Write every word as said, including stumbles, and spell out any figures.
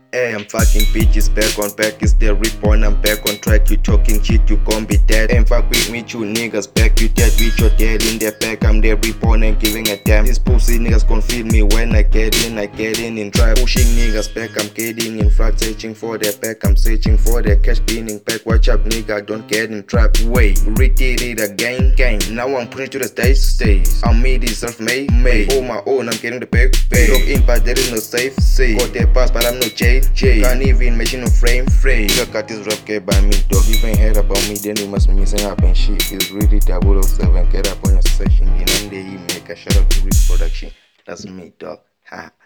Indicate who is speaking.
Speaker 1: Hey, I'm fucking bitches back on back, it's the reborn, I'm back on track. You talking shit, you gon' be dead. Ain't fuck with me, you niggas back, you dead with your dead in the back. I'm the reborn, ain't giving a damn. These pussy niggas gon' feel me when I get in, I get in in trap. Pushing niggas back, I'm getting in front, searching for the back, I'm searching for the cash, spinning back. Watch up nigga, don't get in trap. Wait, redid it again, gang. Now I'm putting to the stage, stage. I'm me, this self-made, made. On my own, I'm getting the big pay. Look in, but there is no safe, safe. Got the pass, but I'm no J. J. Can't even mention no frame, frame. You got this rap get by me, dog. Even heard about me, then you must be missing up and shit. It's really double oh seven. Get up on your session, you know, they make a shout out to Risk Production. That's me, dog. Ha.